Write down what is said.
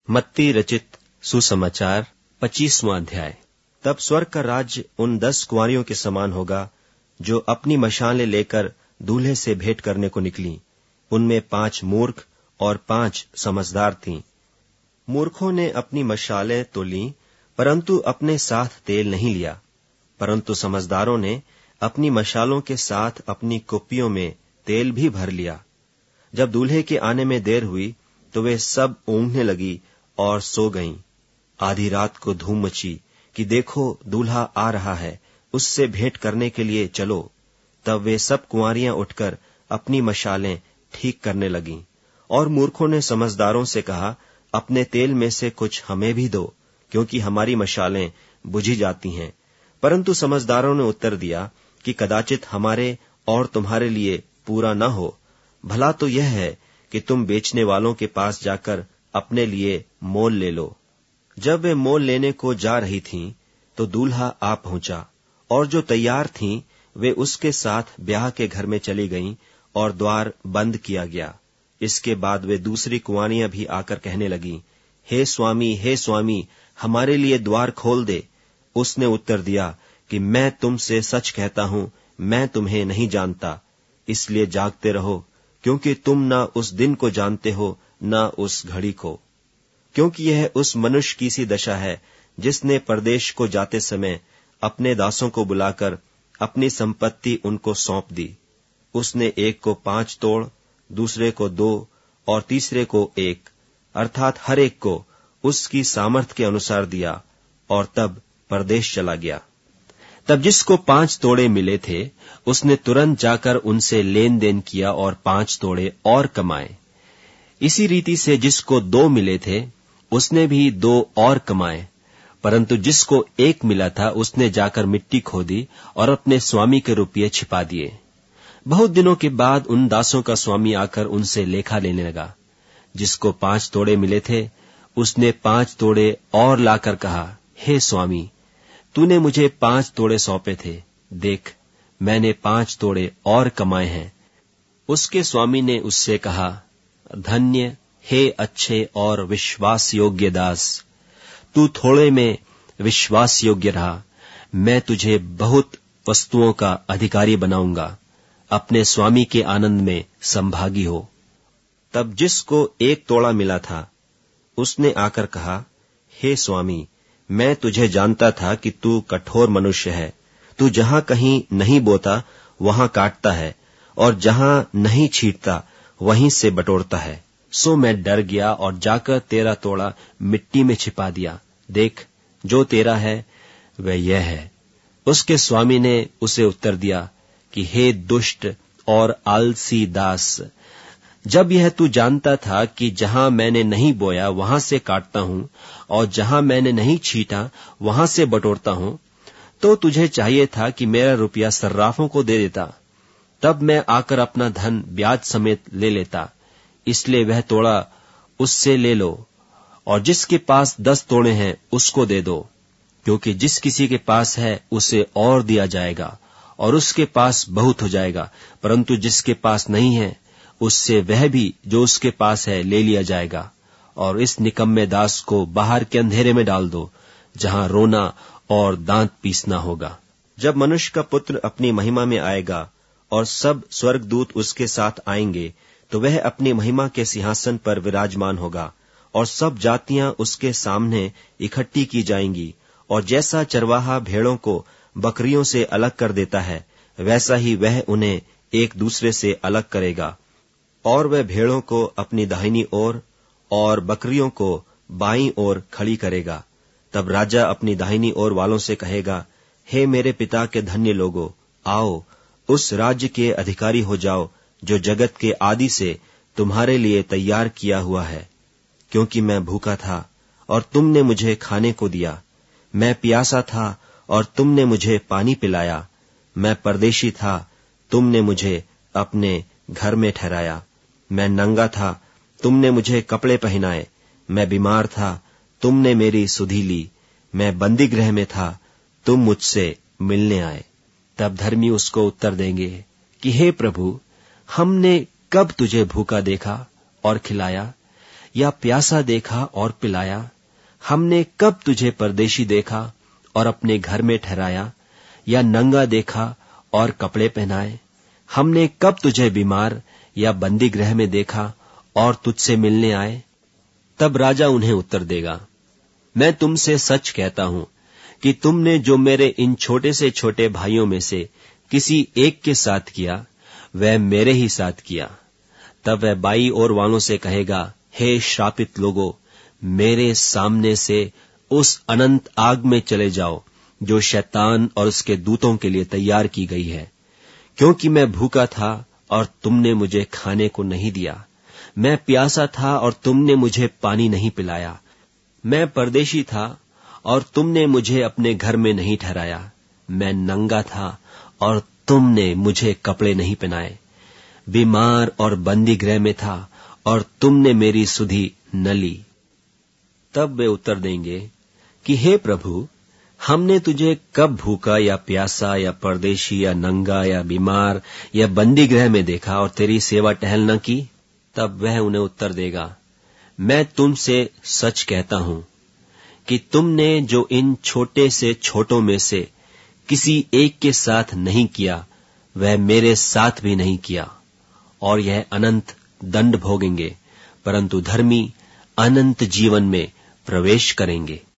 मत्ती रचित सुसमाचार 25वां अध्याय। तब स्वर्ग का राज्य उन 10 कुंवारियों के समान होगा जो अपनी मशालें लेकर दूल्हे से भेंट करने को निकली। उनमें 5 मूर्ख और 5 समझदार थीं। मूर्खों ने अपनी मशालें तो लीं, परंतु अपने साथ तेल नहीं लिया। परंतु समझदारों ने अपनी मशालों के साथ अपनी कुप्पियों में तेल भी भर लिया। जब दूल्हे के आने में देर हुई तो वे सब ऊँघने लगी और सो गईं। आधी रात को धूम मची कि देखो दूल्हा आ रहा है, उससे भेंट करने के लिए चलो। तब वे सब कुंवारियां उठकर अपनी मशालें ठीक करने लगीं। और मूर्खों ने समझदारों से कहा, अपने तेल में से कुछ हमें भी दो, क्योंकि हमारी मशालें बुझी जाती हैं। परंतु समझदारों ने उत्तर दिया कि कदाचित हमारे और तुम्हारे लिए पूरा न हो। भला तो यह है कि तुम बेचने वालों के पास जाकर अपने लिए मोल ले लो। जब वे मोल लेने को जा रही थीं, तो दूल्हा आ पहुंचा, और जो तैयार थीं वे उसके साथ ब्याह के घर में चली गईं और द्वार बंद किया गया। इसके बाद वे दूसरी कुंवारियां भी आकर कहने लगीं, हे स्वामी, हमारे लिए द्वार खोल दे। उसने उत्तर दिया कि मैं तुमसे सच कहता हूं, मैं तुम्हें नहीं जानता। इसलिए जागते रहो, क्योंकि तुम न उस दिन को जानते हो न उस घड़ी को। क्योंकि यह उस मनुष्य की सी दशा है जिसने परदेश को जाते समय अपने दासों को बुलाकर अपनी संपत्ति उनको सौंप दी। उसने एक को 5 तोड़, दूसरे को 2 और तीसरे को 1, अर्थात हर एक को उसकी सामर्थ के अनुसार दिया, और तब परदेश चला गया। तब जिसको 5 तोड़े मिले थे, उसने तुरंत जाकर उनसे लेन देन किया और 5 तोड़े और कमाए। इसी रीति से जिसको 2 मिले थे, उसने भी 2 और कमाए। परंतु जिसको 1 मिला था, उसने जाकर मिट्टी खोदी और अपने स्वामी के रुपये छिपा दिए। बहुत दिनों के बाद उन दासों का स्वामी आकर उनसे लेखा लेने लगा। जिसको 5 तोड़े मिले थे, उसने 5 तोड़े और लाकर कहा, हे स्वामी, तूने मुझे 5 तोड़े सौंपे थे। देख, मैंने 5 तोड़े और कमाए हैं। उसके स्वामी ने उससे कहा, धन्य हे अच्छे और विश्वास योग्य दास, तू थोड़े में विश्वास योग्य रहा, मैं तुझे बहुत वस्तुओं का अधिकारी बनाऊंगा। अपने स्वामी के आनंद में संभागी हो। तब जिसको 1 तोड़ा मिला था, उसने आकर कहा, हे स्वामी, मैं तुझे जानता था कि तू कठोर मनुष्य है। तू जहां कहीं नहीं बोता वहां काटता है, और जहां नहीं छींटता वहीं से बटोरता है। सो मैं डर गया और जाकर तेरा तोड़ा मिट्टी में छिपा दिया। देख, जो तेरा है वह यह है। उसके स्वामी ने उसे उत्तर दिया कि हे दुष्ट और आलसी दास, जब यह तू जानता था कि जहां मैंने नहीं बोया वहां से काटता हूं और जहां मैंने नहीं छींटा वहां से बटोरता हूं, तो तुझे चाहिए था कि मेरा रुपया सर्राफों को दे देता। तब मैं आकर अपना धन ब्याज समेत ले लेता। इसलिए वह तोड़ा उससे ले लो, और जिसके पास 10 तोड़े हैं उसको दे दो, क्योंकि जिस किसी के पास है उसे और दिया जाएगा और उसके पास बहुत हो जाएगा। परंतु जिसके पास नहीं है, उससे वह भी जो उसके पास है ले लिया जाएगा। और इस निकम्मे दास को बाहर के अंधेरे में डाल दो, जहां रोना और दांत पीसना होगा। जब मनुष्य का पुत्र अपनी महिमा में आएगा और सब स्वर्गदूत उसके साथ आएंगे, तो वह अपनी महिमा के सिंहासन पर विराजमान होगा, और सब जातियां उसके सामने इकट्ठी की जाएंगी। और जैसा चरवाहा भेड़ों को बकरियों से अलग कर देता है, वैसा ही वह उन्हें एक दूसरे से अलग करेगा। और वह भेड़ों को अपनी दाहिनी ओर और बकरियों को बाईं ओर खड़ी करेगा। तब राजा अपनी दाहिनी ओर वालों से कहेगा, हे मेरे पिता के धन्य लोगों, आओ, उस राज्य के अधिकारी हो जाओ जो जगत के आदि से तुम्हारे लिए तैयार किया हुआ है। क्योंकि मैं भूखा था और तुमने मुझे खाने को दिया, मैं प्यासा था और तुमने मुझे पानी पिलाया, मैं परदेशी था, तुमने मुझे अपने घर में ठहराया, मैं नंगा था, तुमने मुझे कपड़े पहनाए, मैं बीमार था, तुमने मेरी सुधि ली, मैं बंदी गृह में था, तुम मुझसे मिलने आए। तब धर्मी उसको उत्तर देंगे कि हे प्रभु, हमने कब तुझे भूखा देखा और खिलाया, या प्यासा देखा और पिलाया? हमने कब तुझे परदेशी देखा और अपने घर में ठहराया, या नंगा देखा और कपड़े पहनाए? हमने कब तुझे बीमार या बंदी गृह में देखा और तुझसे मिलने आए? तब राजा उन्हें उत्तर देगा, मैं तुमसे सच कहता हूं कि तुमने जो मेरे इन छोटे से छोटे भाइयों में से किसी एक के साथ किया, वह मेरे ही साथ किया। तब वह बाई ओर वालों से कहेगा, हे श्रापित लोगों, मेरे सामने से उस अनंत आग में चले जाओ जो शैतान और उसके दूतों के लिए तैयार की गई है। क्योंकि मैं भूखा था और तुमने मुझे खाने को नहीं दिया, मैं प्यासा था और तुमने मुझे पानी नहीं पिलाया, मैं परदेशी था और तुमने मुझे अपने घर में नहीं ठहराया, मैं नंगा था और तुमने मुझे कपड़े नहीं पहनाए, बीमार और बंदी गृह में था और तुमने मेरी सुधि न ली। तब वे उत्तर देंगे कि हे प्रभु, हमने तुझे कब भूखा या प्यासा या परदेशी या नंगा या बीमार या बंदी गृह में देखा और तेरी सेवा टहल न की? तब वह उन्हें उत्तर देगा, मैं तुमसे सच कहता हूं कि तुमने जो इन छोटे से छोटों में से किसी एक के साथ नहीं किया, वह मेरे साथ भी नहीं किया। और यह अनंत दंड भोगेंगे, परंतु धर्मी अनंत जीवन में प्रवेश करेंगे।